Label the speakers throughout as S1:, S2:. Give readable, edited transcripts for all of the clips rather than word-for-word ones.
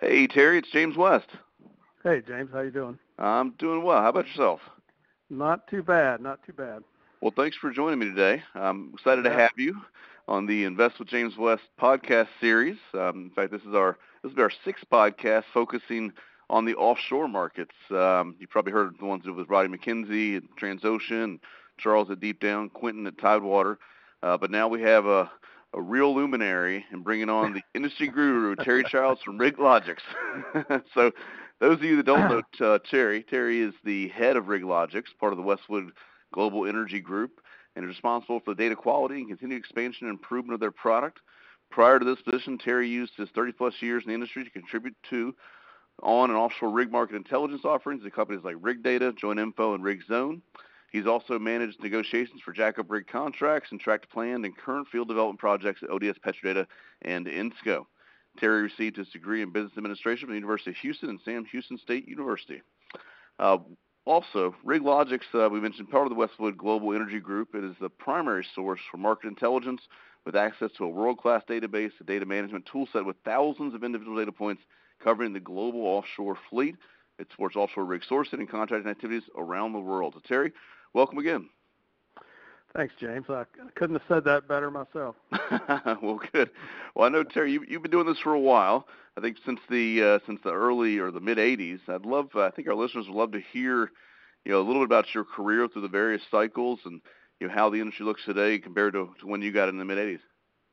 S1: Hey, Terry, it's James West.
S2: Hey James, how you doing?
S1: I'm doing well. How about yourself?
S2: Not too bad, not too bad.
S1: Well, thanks for joining me today. I'm excited
S2: You
S1: to
S2: bet.
S1: have you on the Invest with James West podcast series. In fact, this is our sixth podcast focusing on the offshore markets. You probably heard the ones with Roddy McKenzie at Transocean, Charles at Deep Down, Quentin at Tidewater, but now we have a real luminary and bringing on the industry guru, Terry Childs from RigLogix. So those of you that don't know Terry is the head of RigLogix, part of the Westwood Global Energy Group, and is responsible for the data quality and continued expansion and improvement of their product. Prior to this position, Terry used his 30-plus years in the industry to contribute to on and offshore rig market intelligence offerings at companies like Rig Data, Joint Info, and Rig Zone. He's also managed negotiations for jackup rig contracts and tracked planned and current field development projects at ODS Petrodata and INSCO. Terry received his degree in business administration from the University of Houston and Sam Houston State University. Uh, Also, RigLogix, we mentioned, part of the Westwood Global Energy Group. It is the primary source for market intelligence with access to a world-class database, a data management toolset with thousands of individual data points covering the global offshore fleet. It supports offshore rig sourcing and contracting activities around the world. So, Terry, welcome again.
S2: Thanks, James. I couldn't have said that better myself.
S1: Well, good. Well, I know, Terry, you've been doing this for a while. I think since the early or the mid '80s. I think our listeners would love to hear, a little bit about your career through the various cycles and how the industry looks today compared to when you got in the mid '80s.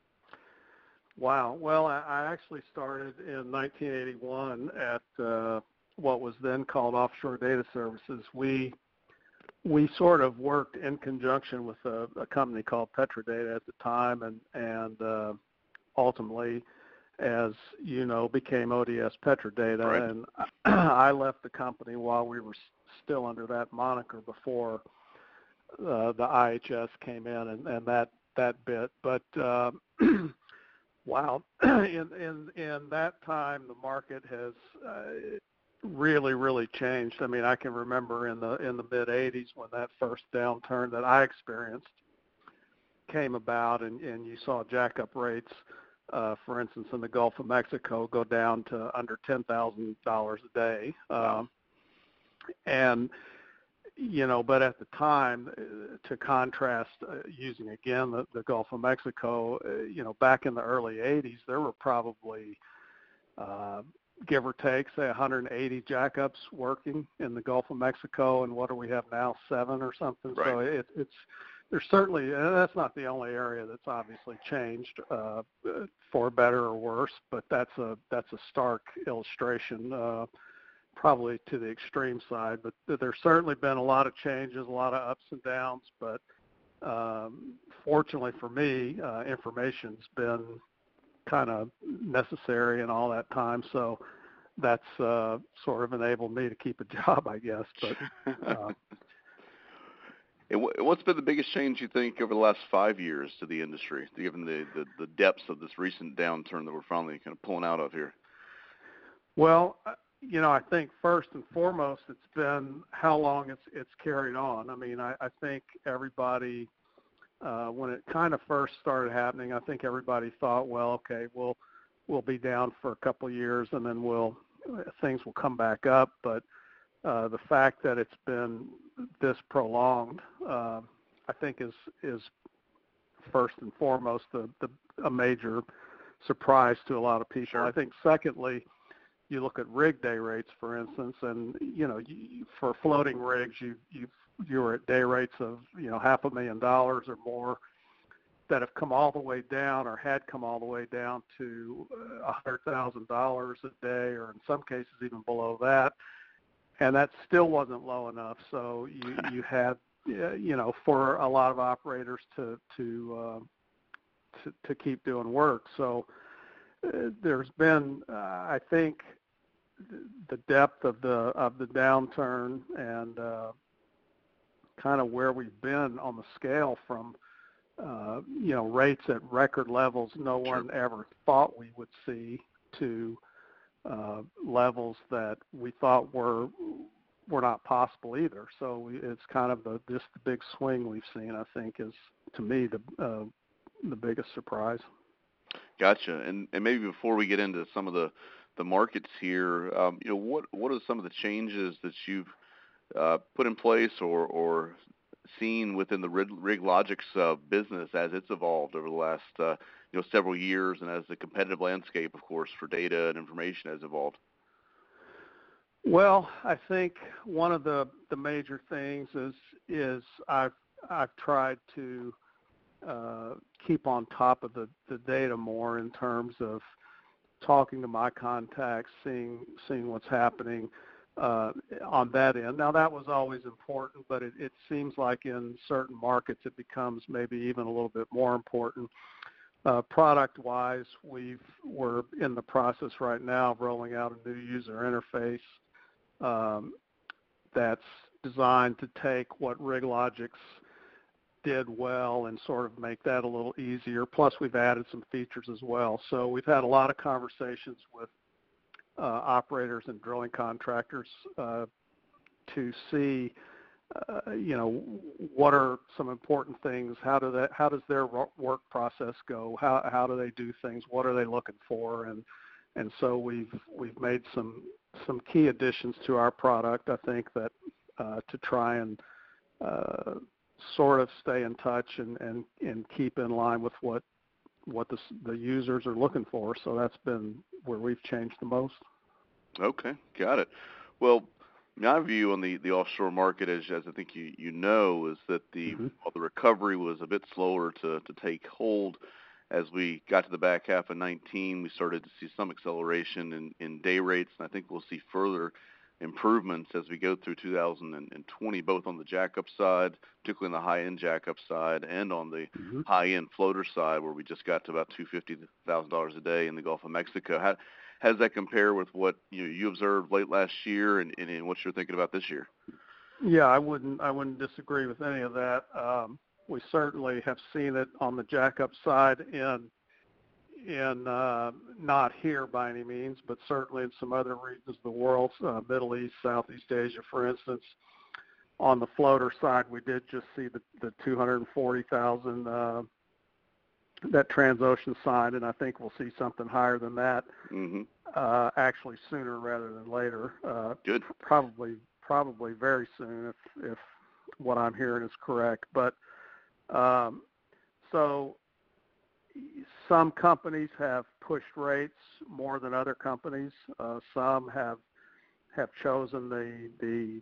S2: Wow. Well, I actually started in 1981 at what was then called Offshore Data Services. We sort of worked in conjunction with a company called Petrodata at the time, and ultimately, as you know, became ODS Petrodata.
S1: Right.
S2: And I left the company while we were still under that moniker before the IHS came in and that bit. But wow, in that time, the market has really changed. I mean, I can remember in the mid '80s when that first downturn that I experienced came about, and you saw jackup rates, for instance, in the Gulf of Mexico, go down to under $10,000 a day, and but at the time, to contrast, using again the Gulf of Mexico, back in the early '80s, there were probably give or take, say 180 jackups working in the Gulf of Mexico, and what do we have now, 7 or something?
S1: Right.
S2: So it's there's certainly, and that's not the only area that's obviously changed for better or worse, but that's a stark illustration, probably to the extreme side. But there's certainly been a lot of changes, a lot of ups and downs, but fortunately for me, information's been kind of necessary in all that time, so that's sort of enabled me to keep a job, I guess. But
S1: What's been the biggest change you think over the last 5 years to the industry, given the depths of this recent downturn that we're finally kind of pulling out of here?
S2: Well, I think first and foremost, it's been how long it's carried on. I mean, I think everybody, when it kind of first started happening, I think everybody thought, well, okay, we'll be down for a couple of years and then things will come back up. But the fact that it's been this prolonged, I think is first and foremost a major surprise to a lot of people.
S1: Sure.
S2: I think secondly, you look at rig day rates, for instance, and for floating rigs, you were at day rates of $500,000 or more that have come all the way down, or had come all the way down to $100,000 a day, or in some cases even below that, and that still wasn't low enough. So you had for a lot of operators to keep doing work. So there's been, I think, the depth of the downturn and kind of where we've been on the scale from rates at record levels no one ever thought we would see, to levels that we thought were not possible either. So it's kind of just the big swing we've seen, I think, is, to me, the biggest surprise.
S1: Gotcha. And maybe before we get into some of the the markets here, what are some of the changes that you've put in place or seen within the RigLogix business as it's evolved over the last several years, and as the competitive landscape, of course, for data and information has evolved?
S2: Well, I think one of the major things is I've tried to keep on top of the data more in terms of talking to my contacts, seeing what's happening on that end. Now, that was always important, but it seems like in certain markets it becomes maybe even a little bit more important. Product-wise, we're in the process right now of rolling out a new user interface that's designed to take what RigLogix did well and sort of make that a little easier. Plus, we've added some features as well. So we've had a lot of conversations with operators and drilling contractors to see, what are some important things? How does their work process go? How do they do things? What are they looking for? And so we've made some key additions to our product, I think, that to try and sort of stay in touch and keep in line with what the users are looking for. So that's been where we've changed the most.
S1: Okay, got it. Well, my view on the offshore market, as I think you know, is that while the recovery was a bit slower to take hold, as we got to the back half of 19, we started to see some acceleration in day rates, and I think we'll see further improvements as we go through 2020, both on the jackup side, particularly on the high-end jackup side, and on the high-end floater side, where we just got to about $250,000 a day in the Gulf of Mexico. How does that compare with what you observed late last year and what you're thinking about this year?
S2: Yeah, I wouldn't disagree with any of that. We certainly have seen it on the jackup side in not here by any means, but certainly in some other regions of the world, Middle East, Southeast Asia, for instance. On the floater side, we did just see the 240,000 that Transocean signed, and I think we'll see something higher than that. Actually sooner rather than later.
S1: Good.
S2: Probably very soon if what I'm hearing is correct. But so some companies have pushed rates more than other companies. Some have chosen the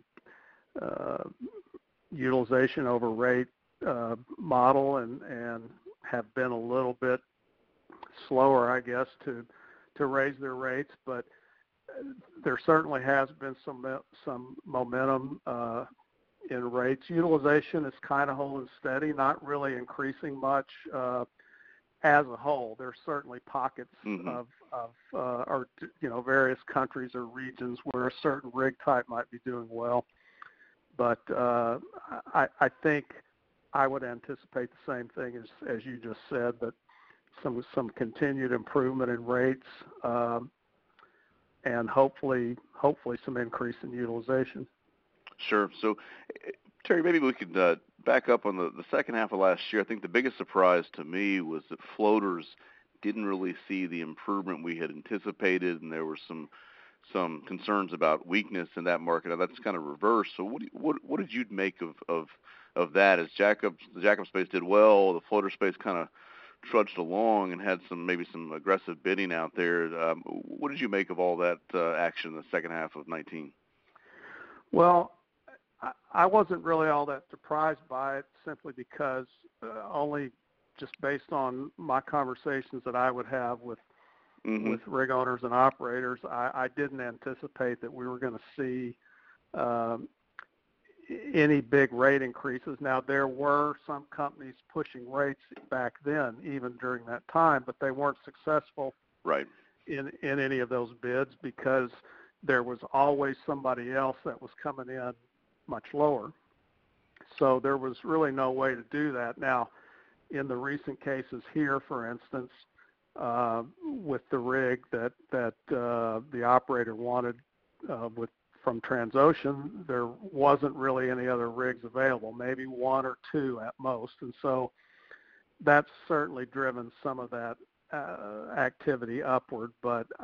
S2: utilization over rate model and have been a little bit slower, I guess, to raise their rates. But there certainly has been some momentum in rates. Utilization is kind of holding steady, not really increasing much as a whole. There's certainly pockets of various countries or regions where a certain rig type might be doing well. But I think I would anticipate the same thing as you just said, that some continued improvement in rates and hopefully some increase in utilization.
S1: Sure. So, Terry, maybe we could back up on the second half of last year. I think the biggest surprise to me was that floaters didn't really see the improvement we had anticipated, and there were some concerns about weakness in that market. Now, that's kind of reversed. So what did you make of that? As the jackup space did well, the floater space kind of trudged along and had maybe some aggressive bidding out there. What did you make of all that action in the second half of 19?
S2: Well, I wasn't really all that surprised by it, simply because only just based on my conversations that I would have with rig owners and operators, I didn't anticipate that we were going to see any big rate increases. Now, there were some companies pushing rates back then, even during that time, but they weren't successful in any of those bids because there was always somebody else that was coming in much lower. So there was really no way to do that. Now, in the recent cases here, for instance, with the rig that the operator wanted from Transocean, there wasn't really any other rigs available, maybe one or two at most. And so that's certainly driven some of that activity upward. But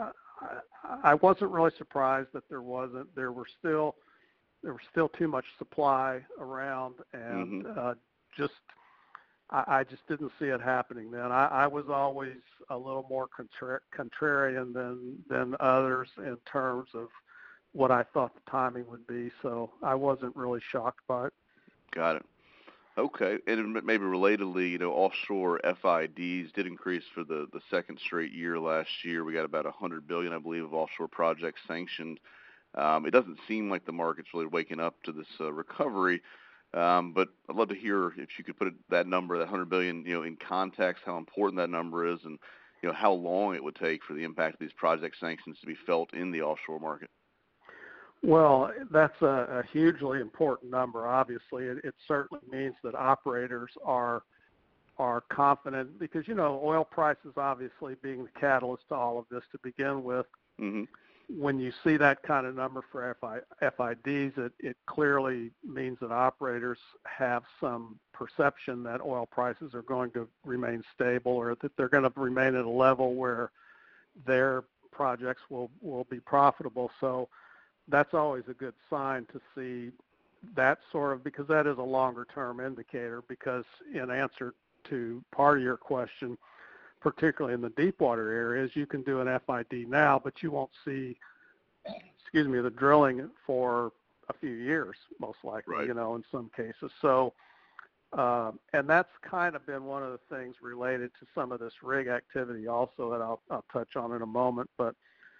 S2: I wasn't really surprised that there wasn't. There was still too much supply around, and just I just didn't see it happening then. I was always a little more contrarian than others in terms of what I thought the timing would be, so I wasn't really shocked by it.
S1: Got it. Okay, and maybe relatedly, offshore FIDs did increase for the second straight year last year. We got about $100 billion, I believe, of offshore projects sanctioned. It doesn't seem like the market's really waking up to this recovery, but I'd love to hear if you could put that number, that $100 billion, in context, how important that number is, and how long it would take for the impact of these project sanctions to be felt in the offshore market.
S2: Well, that's a hugely important number. Obviously, it certainly means that operators are confident because oil prices obviously being the catalyst to all of this to begin with. Mm-hmm. When you see that kind of number for FIDs, it clearly means that operators have some perception that oil prices are going to remain stable, or that they're going to remain at a level where their projects will be profitable. So that's always a good sign to see that sort of, because that is a longer term indicator, because in answer to part of your question, particularly in the deep water areas, you can do an FID now, but you won't see, the drilling for a few years, most likely,
S1: right.
S2: In some cases. So, and that's kind of been one of the things related to some of this rig activity also that I'll touch on in a moment, but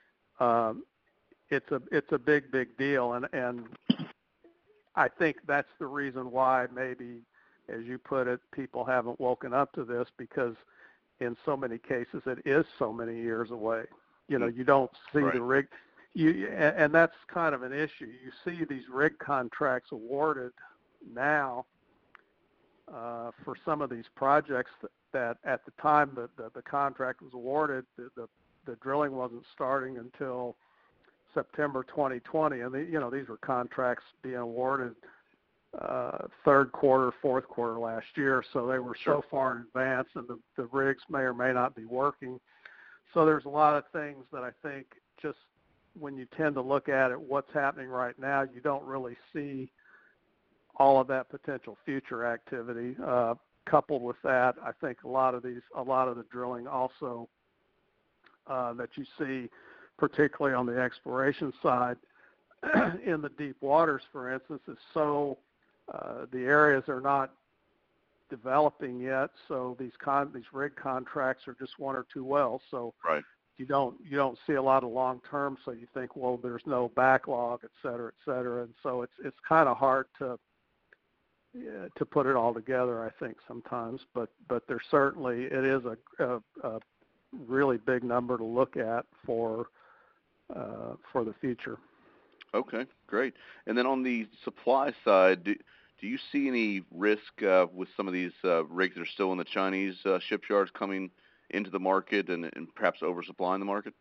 S2: it's a big deal, and I think that's the reason why maybe, as you put it, people haven't woken up to this, because in so many cases it is so many years away. You don't see
S1: right.
S2: the rig, and that's kind of an issue. You see these rig contracts awarded now for some of these projects that at the time the contract was awarded, the drilling wasn't starting until September 2020, and these were contracts being awarded third quarter, fourth quarter last year, so they were so far in advance, and the rigs may or may not be working. So there's a lot of things that I think, just when you tend to look at it, what's happening right now, you don't really see all of that potential future activity. Coupled with that, I think a lot of the drilling also that you see, particularly on the exploration side, in the deep waters, for instance, is so the areas are not developing yet, so these rig contracts are just one or two wells. So
S1: right.
S2: you don't see a lot of long term. So you think, well, there's no backlog, et cetera, and so it's kind of hard to put it all together, I think, sometimes. But there certainly, it is a really big number to look at for the future.
S1: Okay, great. And then on the supply side, do you see any risk with some of these rigs that are still in the Chinese shipyards coming into the market and perhaps oversupplying the market?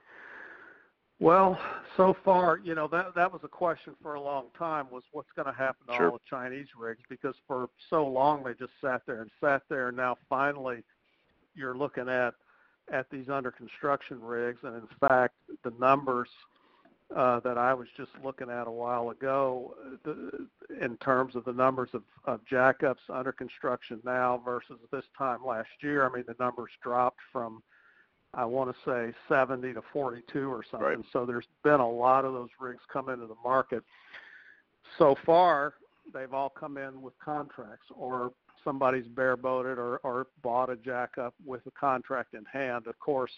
S2: Well, so far, that was a question for a long time, was what's going to happen to all the Chinese rigs, because for so long they just sat there, and now finally you're looking at these under construction rigs, and in fact the numbers that I was just looking at a while ago, in terms of the numbers of jackups under construction now versus this time last year, I mean, the numbers dropped from, I want to say, 70 to 42 or something. Right. So there's been a lot of those rigs come into the market. So far, they've all come in with contracts, or somebody's bareboated or bought a jackup with a contract in hand. Of course,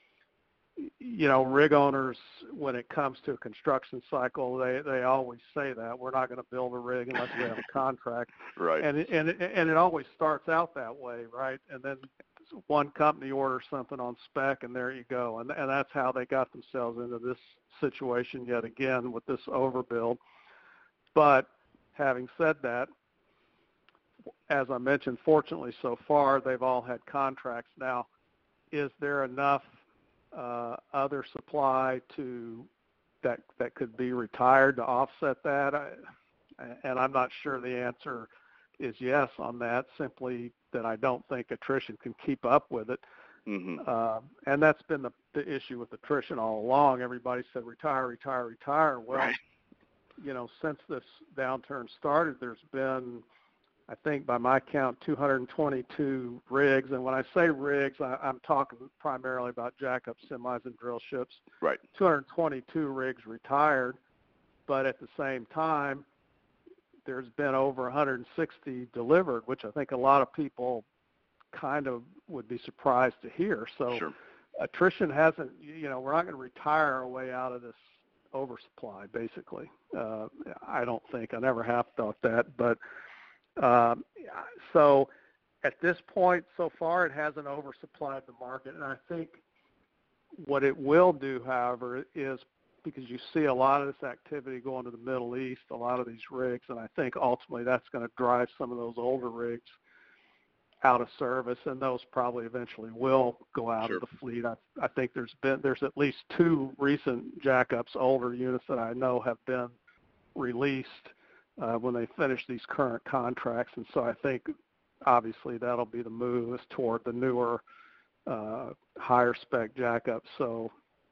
S2: rig owners, when it comes to a construction cycle, they always say that we're not going to build a rig unless we have a contract.
S1: Right.
S2: And it always starts out that way, right? And then one company orders something on spec, and there you go. And that's how they got themselves into this situation yet again with this overbuild. But having said that, as I mentioned, fortunately so far they've all had contracts. Now, is there enough other supply that could be retired to offset that? And I'm not sure the answer is yes on that, simply that I don't think attrition can keep up with it. Mm-hmm. And that's been the issue with attrition all along. Everybody said retire, retire, retire. Well,
S1: right.
S2: Since this downturn started, there's been, I think by my count, 222 rigs. And when I say rigs, I'm talking primarily about jackup semis and drill ships.
S1: Right.
S2: 222 rigs retired, but at the same time, there's been over 160 delivered, which I think a lot of people kind of would be surprised to hear. So
S1: sure.
S2: Attrition hasn't, we're not going to retire our way out of this oversupply, basically. I don't think. I never have thought that. But so at this point, so far, it hasn't oversupplied the market. And I think what it will do, however, is because you see a lot of this activity going to the Middle East, a lot of these rigs, and I think ultimately that's going to drive some of those older rigs out of service, and those probably eventually will go out
S1: sure.
S2: of the fleet. I think there's at least 2 recent jackups, older units that I know have been released when they finish these current contracts, and so I think obviously that'll be the move is toward the newer, higher spec jackups. So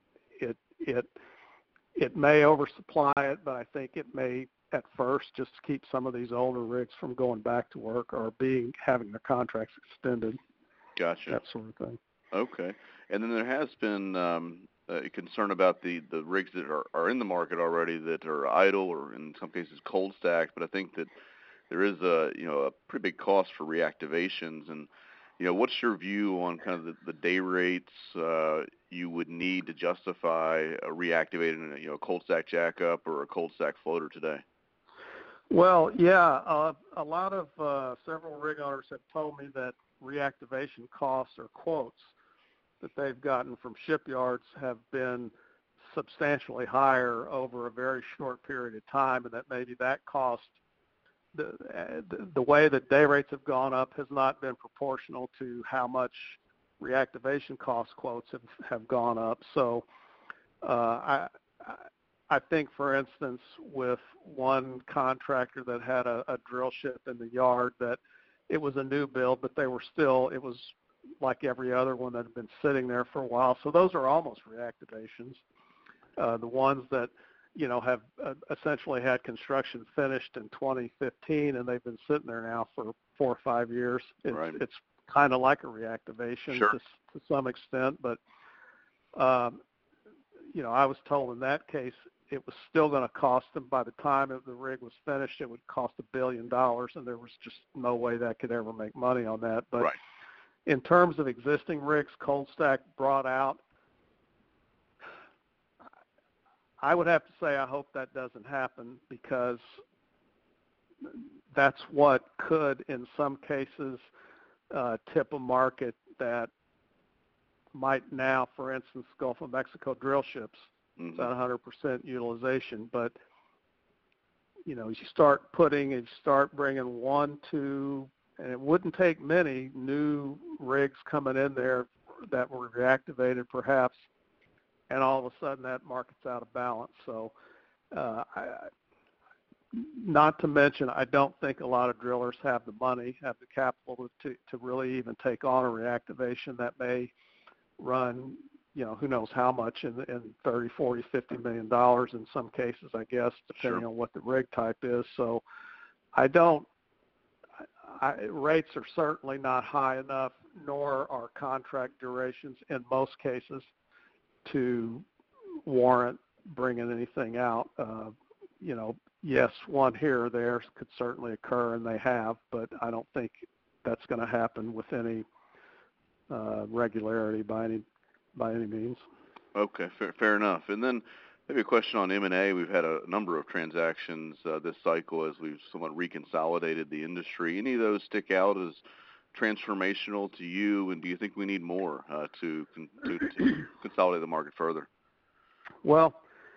S2: it may oversupply it, but I think it may at first just keep some of these older rigs from going back to work or having their contracts extended.
S1: Gotcha.
S2: That sort of thing.
S1: Okay. And then there has been a concern about the rigs that are in the market already that are idle or in some cases cold stacked, but I think that there is a pretty big cost for reactivations. And what's your view on kind of the day rates you would need to justify reactivating a cold stack jackup or a cold stack floater today?
S2: Well, yeah, a lot of several rig owners have told me that reactivation costs or quotes that they've gotten from shipyards have been substantially higher over a very short period of time, and that maybe that cost, the way that day rates have gone up has not been proportional to how much reactivation cost quotes have gone up. So I think, for instance, with one contractor that had a drill ship in the yard that it was a new build, but it was like every other one that had been sitting there for a while. So those are almost reactivations. The ones that, have essentially had construction finished in 2015 and they've been sitting there now for 4 or 5 years. It's kind of like a reactivation
S1: sure.
S2: to some extent, but I was told in that case it was still going to cost them, by the time the rig was finished, it would cost $1 billion, and there was just no way that could ever make money on that. But
S1: right.
S2: In terms of existing rigs, cold stack brought out, I would have to say I hope that doesn't happen, because that's what could, in some cases, tip a market that might now, for instance, Gulf of Mexico drill ships,
S1: mm-hmm.
S2: about 100% utilization. But, you start bringing 1, 2, and it wouldn't take many new rigs coming in there that were reactivated perhaps, and all of a sudden that market's out of balance. So not to mention, I don't think a lot of drillers have the money, have the capital to really even take on a reactivation that may run, who knows how much in $30, $40, $50 million in some cases, I guess, depending
S1: sure.
S2: on what the rig type is. So rates are certainly not high enough, nor are contract durations in most cases to warrant bringing anything out. Yes, one here or there could certainly occur, and they have, but I don't think that's going to happen with any regularity by any means.
S1: Okay, fair enough. And then maybe a question on M&A. We've had a number of transactions this cycle as we've somewhat reconsolidated the industry. Any of those stick out as transformational to you, and do you think we need more to consolidate the market further?
S2: Well,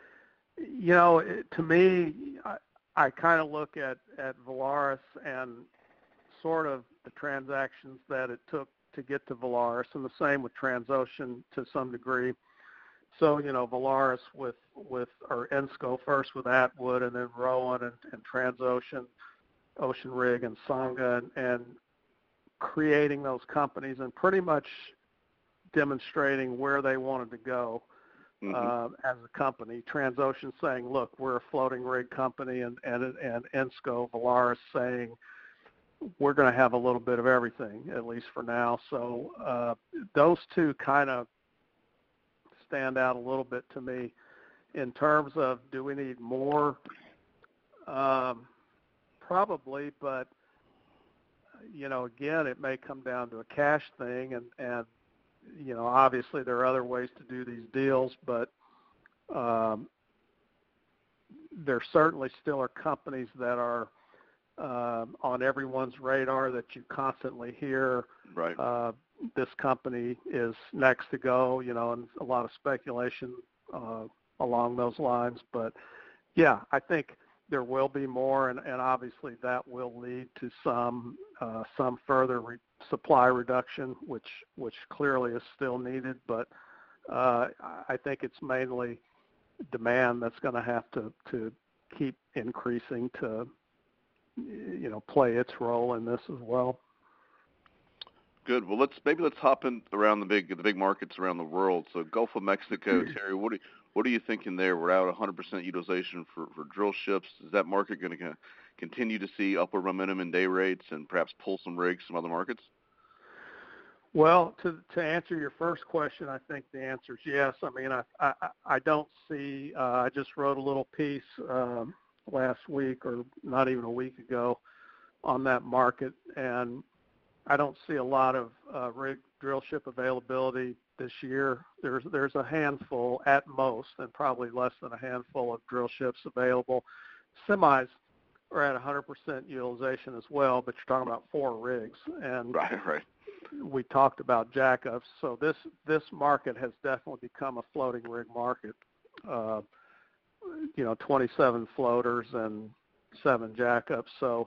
S2: to me, I kind of look at Valaris and sort of the transactions that it took to get to Valaris, and the same with Transocean to some degree. So, Valaris with Ensco first with Atwood, and then Rowan and Transocean, Ocean Rig and Songa, and creating those companies, and pretty much demonstrating where they wanted to go as a company. Transocean saying, look, we're a floating rig company, and Ensco, Valaris saying, we're going to have a little bit of everything, at least for now. So those two kind of stand out a little bit to me. In terms of, do we need more? Probably, but, again, it may come down to a cash thing, and obviously there are other ways to do these deals, but there certainly still are companies that are on everyone's radar that you constantly hear.
S1: Right.
S2: This company is next to go, and a lot of speculation along those lines. But, yeah, I think there will be more, and obviously that will lead to some further supply reduction, which clearly is still needed. But I think it's mainly demand that's going to have to keep increasing to play its role in this as well.
S1: Good. Well, let's hop in around the big markets around the world. So Gulf of Mexico, Terry, what are you thinking there? We're out 100% utilization for drill ships. Is that market going to continue to see upward momentum in day rates and perhaps pull some rigs from other markets?
S2: Well, to answer your first question, I think the answer is yes. I mean, I don't see. I just wrote a little piece last week, or not even a week ago, on that market, and I don't see a lot of rig drill ship availability this year. There's a handful at most, and probably less than a handful of drill ships available. Semis are at 100% utilization as well, but you're talking about 4 rigs, and
S1: right.
S2: We talked about jackups. So this market has definitely become a floating rig market. 27 floaters and 7 jackups. So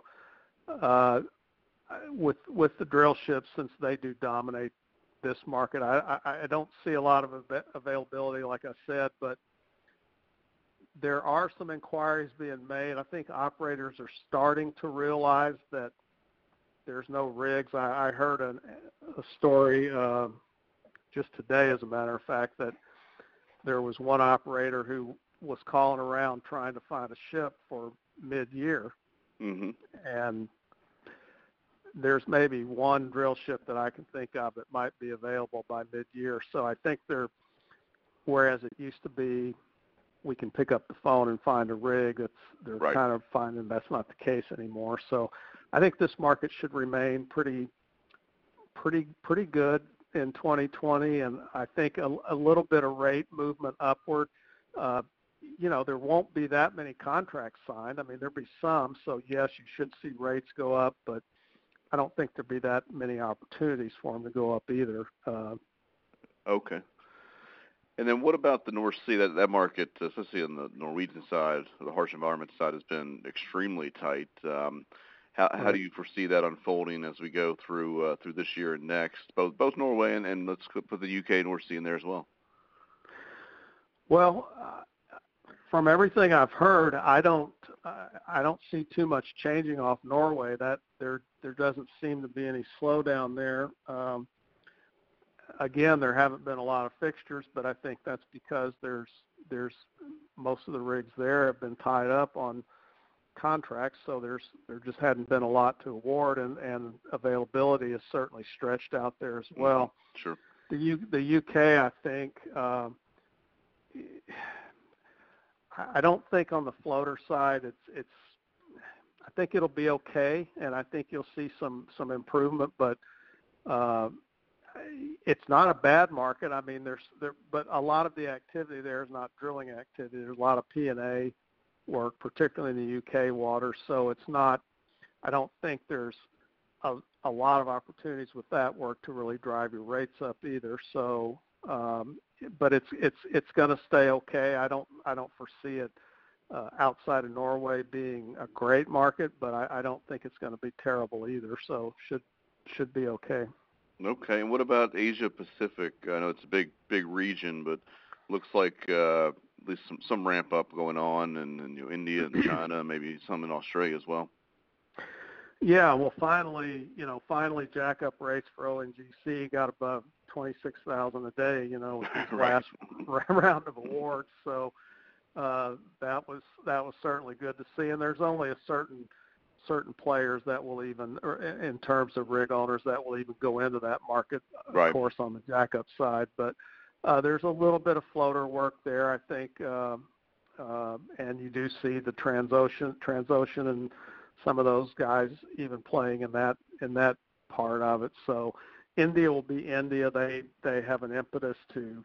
S2: with the drill ships, since they do dominate this market, I don't see a lot of availability, like I said, but there are some inquiries being made. I think operators are starting to realize that there's no rigs. I heard a story just today, as a matter of fact, that there was one operator who was calling around trying to find a ship for mid-year, and there's maybe one drill ship that I can think of that might be available by mid-year. So I think whereas it used to be we can pick up the phone and find a rig, they're
S1: right.
S2: kind of finding that's not the case anymore. So I think this market should remain pretty good in 2020, and I think a little bit of rate movement upward. There won't be that many contracts signed. I mean, there'll be some, so yes, you should see rates go up, but I don't think there'll be that many opportunities for them to go up either.
S1: Okay. And then what about the North Sea? That market, especially on the Norwegian side, the harsh environment side, has been extremely tight. How do you foresee that unfolding as we go through this year and next? Both Norway and let's put the UK North Sea in there as well.
S2: Well, from everything I've heard, I don't see too much changing off Norway. That there doesn't seem to be any slowdown there. Again, there haven't been a lot of fixtures, but I think that's because there's most of the rigs there have been tied up on contracts, so there just hadn't been a lot to award, and availability is certainly stretched out there as well.
S1: Sure.
S2: The UK, I think, I don't think on the floater side it's I think it'll be okay, and I think you'll see some improvement, but it's not a bad market. I mean, but a lot of the activity there is not drilling activity. There's a lot of P&A work, particularly in the UK water. So it's not. I don't think there's a lot of opportunities with that work to really drive your rates up either. So, but it's going to stay okay. I don't foresee it outside of Norway being a great market, but I don't think it's going to be terrible either. So should be okay.
S1: Okay, and what about Asia Pacific? I know it's a big region, but looks like at least some ramp up going on in India and China, maybe some in Australia as well.
S2: Yeah, well, finally, jack-up rates for ONGC got above 26,000 a day, with these
S1: Right.
S2: last round of awards. So that was certainly good to see. And there's only a certain players that will even, or in terms of rig owners, that will even go into that market, of
S1: Right.
S2: course, on the jack-up side. But there's a little bit of floater work there, I think, and you do see the Transocean and some of those guys even playing in that part of it. So India will be India. They have an impetus to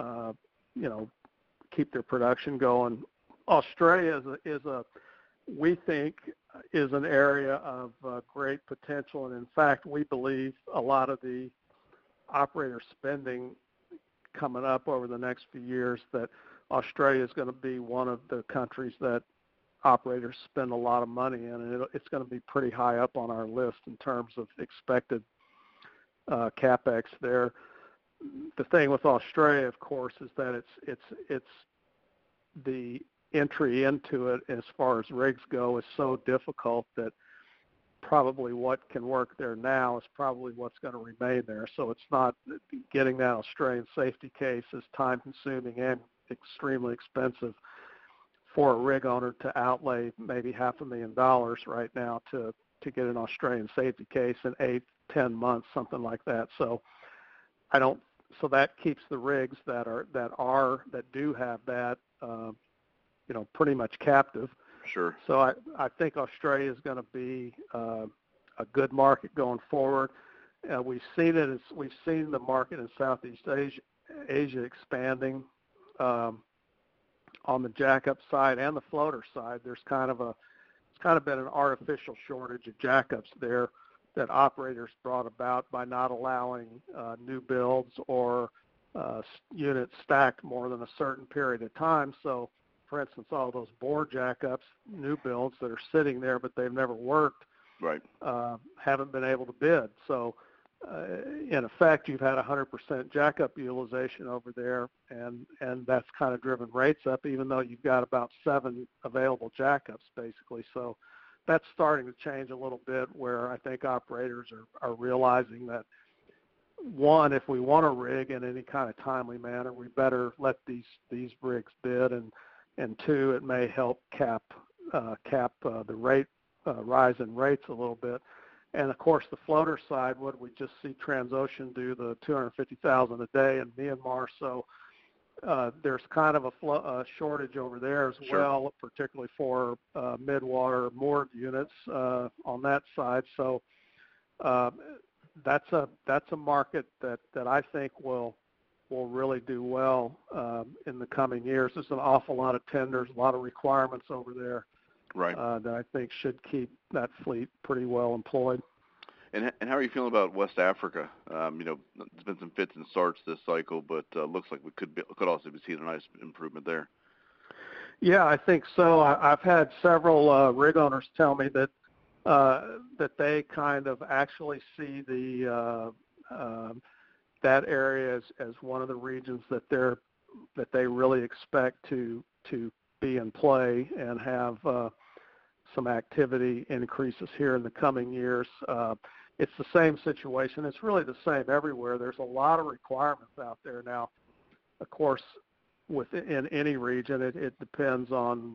S2: keep their production going. Australia we think is an area of great potential, and in fact we believe a lot of the operator spending coming up over the next few years, that Australia is going to be one of the countries that operators spend a lot of money in, and it's going to be pretty high up on our list in terms of expected capex there. The thing with Australia, of course, is that it's the entry into it as far as rigs go is so difficult that probably what can work there now is probably what's going to remain there. So it's not, getting that Australian safety case is time consuming and extremely expensive for a rig owner to outlay maybe $500,000 right now to get an Australian safety case in 8-10 months, something like that. So that keeps the rigs that do have that pretty much captive.
S1: Sure.
S2: So I think Australia is going to be a good market going forward. We've seen the market in Southeast Asia expanding on the jackup side and the floater side. It's kind of been an artificial shortage of jackups there that operators brought about by not allowing new builds or units stacked more than a certain period of time. So, for instance, all those bore jackups, new builds that are sitting there but they've never worked,
S1: right,
S2: haven't been able to bid. So, in effect, you've had 100% jackup utilization over there, and that's kind of driven rates up, even though you've got about 7 available jackups, basically. So that's starting to change a little bit, where I think operators are realizing that, one, if we want a rig in any kind of timely manner, we better let these rigs bid, and two, it may help cap the rate rise in rates a little bit. And of course, the floater side, what we just see Transocean do, the 250,000 a day in Myanmar. So there's kind of a shortage over there as
S1: Sure.
S2: well, particularly for mid-water moored units on that side. So that's a market that I think will really do well in the coming years. There's an awful lot of tenders, a lot of requirements over there,
S1: right,
S2: that I think should keep that fleet pretty well employed.
S1: And how are you feeling about West Africa? There's been some fits and starts this cycle, but looks like we could also be seeing a nice improvement there.
S2: Yeah, I think so. I've had several rig owners tell me that they kind of actually see that area as one of the regions that they really expect to be in play and have some activity increases here in the coming years. It's the same situation. It's really the same everywhere. There's a lot of requirements out there now. Of course, within any region, it depends on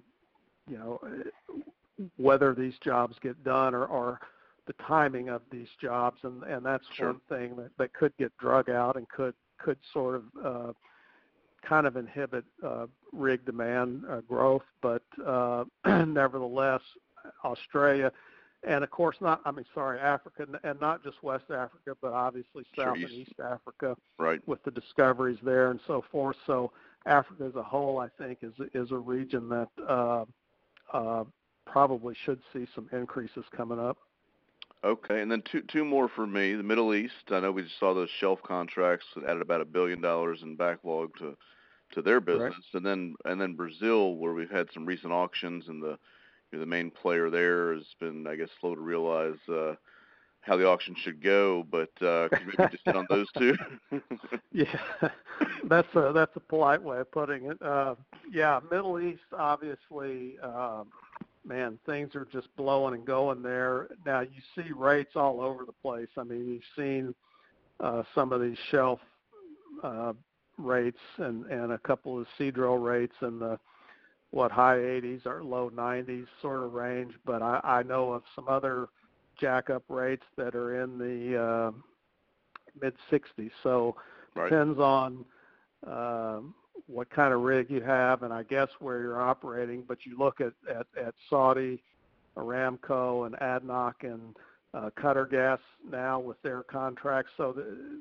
S2: whether these jobs get done or the timing of these jobs, and that's
S1: Sure.
S2: one thing that could get drug out and could sort of kind of inhibit rig demand growth. But nevertheless, Australia, and of course Africa, and not just West Africa, but obviously South and East Africa,
S1: right,
S2: with the discoveries there and so forth. So Africa as a whole, I think, is a region that probably should see some increases coming up.
S1: Okay, and then two more for me. The Middle East, I know we just saw those shelf contracts that added about $1 billion in backlog to their business. Right. And then Brazil, where we've had some recent auctions, and the main player there has been, I guess, slow to realize how the auction should go. But could you maybe just hit on those two?
S2: Yeah, that's a polite way of putting it. Yeah, Middle East, obviously, man, things are just blowing and going there. Now you see rates all over the place. I mean, you've seen some of these shelf rates and a couple of Seadrill rates in the high 80s or low 90s sort of range. But I know of some other jack-up rates that are in the mid 60s. So
S1: Right.
S2: depends on what kind of rig you have and I guess where you're operating. But you look at Saudi, Aramco, and ADNOC and Qatar Gas now with their contracts. So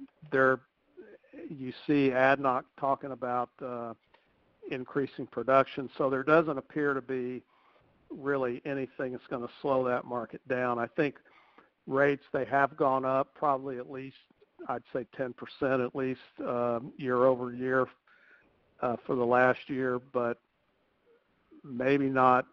S2: you see ADNOC talking about increasing production. So there doesn't appear to be really anything that's going to slow that market down. I think rates, they have gone up probably at least, I'd say 10% at least year over year for the last year, but maybe not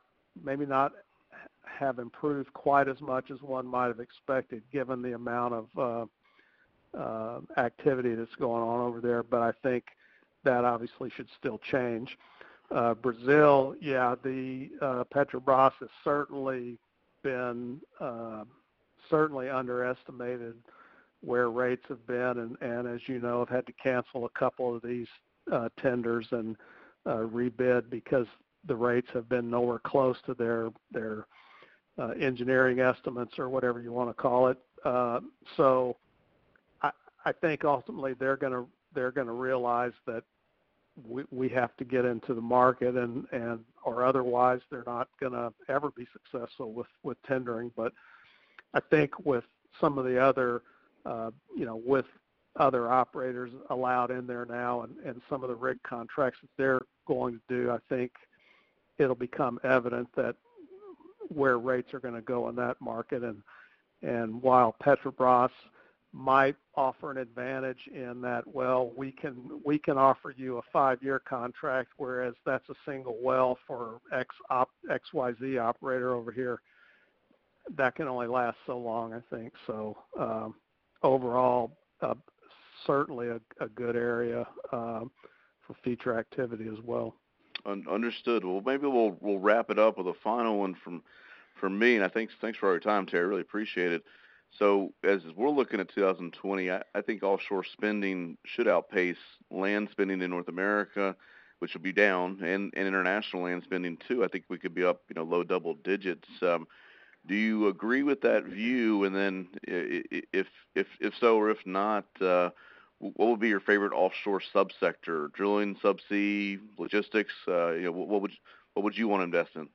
S2: have improved quite as much as one might have expected given the amount of activity that's going on over there. But I think that obviously should still change. Brazil, yeah, the Petrobras has certainly been certainly underestimated where rates have been, and as you know, have had to cancel a couple of these tenders and rebid because the rates have been nowhere close to their engineering estimates or whatever you want to call it. So I think ultimately they're going to realize that we have to get into the market and or otherwise they're not going to ever be successful with tendering. But I think with some of the other with other operators allowed in there now and some of the rig contracts that they're going to do, I think it'll become evident that where rates are going to go in that market. And while Petrobras might offer an advantage in that, well, we can offer you a 5-year contract, whereas that's a single well for XYZ operator over here. That can only last so long, I think. So overall, certainly a good area for future activity as well.
S1: Understood. Well, maybe we'll wrap it up with a final one from me. And thanks for your time, Terry. Really appreciate it. So as we're looking at 2020, I think offshore spending should outpace land spending in North America, which will be down, and international land spending too. I think we could be up, low double digits. Do you agree with that view? And then if so or if not, what would be your favorite offshore subsector? Drilling, subsea, logistics? What would you want to invest in?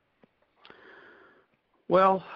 S2: Well,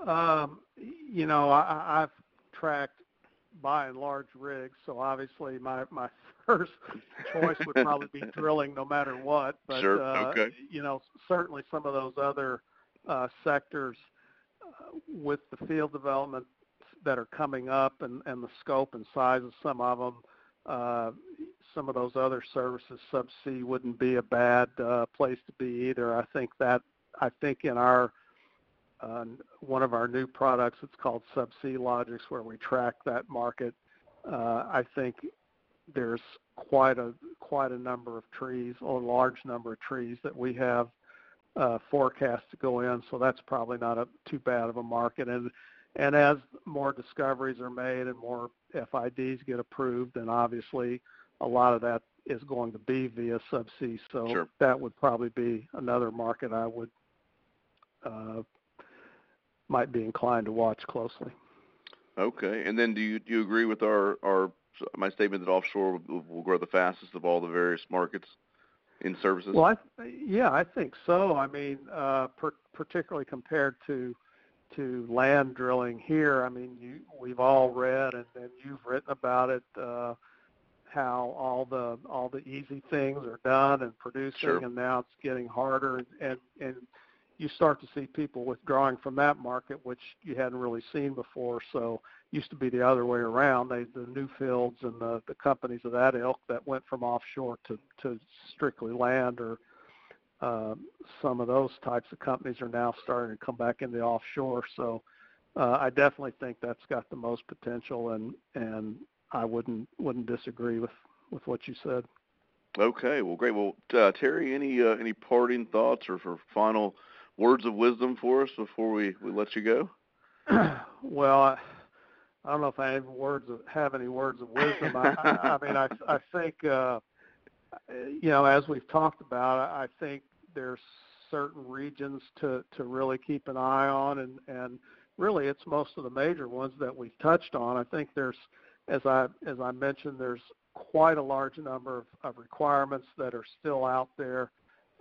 S2: I've tracked by and large rigs, so obviously my first choice would probably be drilling no matter what. But
S1: sure. Okay.
S2: Certainly some of those other sectors with the field development that are coming up and the scope and size of some of them, some of those other services, subsea wouldn't be a bad place to be either. I think in our one of our new products, it's called Subsea Logix, where we track that market. I think there's quite a number of trees, or a large number of trees that we have forecast to go in. So that's probably not too bad of a market. And as more discoveries are made and more FIDs get approved, then obviously a lot of that is going to be via subsea. So
S1: sure.
S2: That would probably be another market I would might be inclined to watch closely.
S1: Okay. And then do you agree with my statement that offshore will grow the fastest of all the various markets in services?
S2: Well, I think so. I mean, particularly compared to land drilling here. I mean, we've all read and you've written about it, how all the easy things are done and producing,
S1: sure.
S2: And now it's getting harder, and you start to see people withdrawing from that market, which you hadn't really seen before. So it used to be the other way around. The new fields and the companies of that ilk that went from offshore to strictly land, or some of those types of companies are now starting to come back into offshore. So I definitely think that's got the most potential, and I wouldn't disagree with what you said.
S1: Okay, well, great. Well, Terry, any parting thoughts or for final words of wisdom for us before we let you go?
S2: Well, I don't know if I have any words of wisdom. I mean, I think, as we've talked about, I think there's certain regions to really keep an eye on, and really it's most of the major ones that we've touched on. I think there's, as I mentioned, there's quite a large number of requirements that are still out there.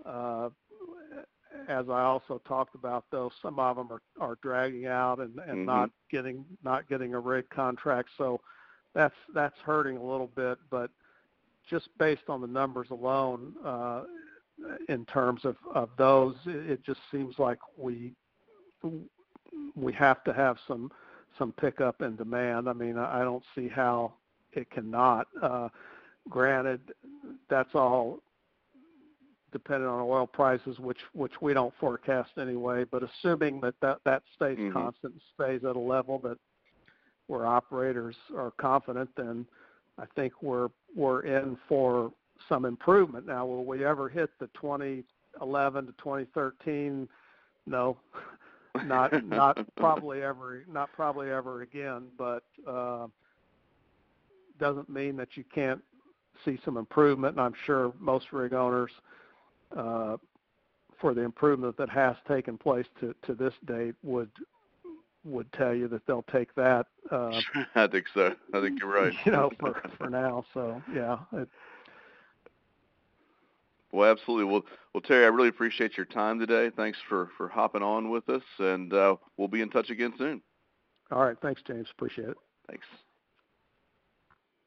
S2: As I also talked about, though, some of them are dragging out and not getting a rig contract. So that's hurting a little bit. But just based on the numbers alone, in terms of those, it just seems like we have to have some pickup in demand. I mean, I don't see how it cannot. Granted, that's all dependent on oil prices, which we don't forecast anyway. But assuming that stays constant and stays at a level that where operators are confident, then I think we're in for some improvement. Now, will we ever hit the 2011 to 2013? No, not probably ever again. But doesn't mean that you can't see some improvement. And I'm sure most rig owners, for the improvement that has taken place to this date, would tell you that they'll take that.
S1: I think so. I think you're right.
S2: For now. So yeah.
S1: Well, absolutely. Well, Terry, I really appreciate your time today. Thanks for hopping on with us, and we'll be in touch again soon.
S2: All right. Thanks, James. Appreciate it.
S1: Thanks.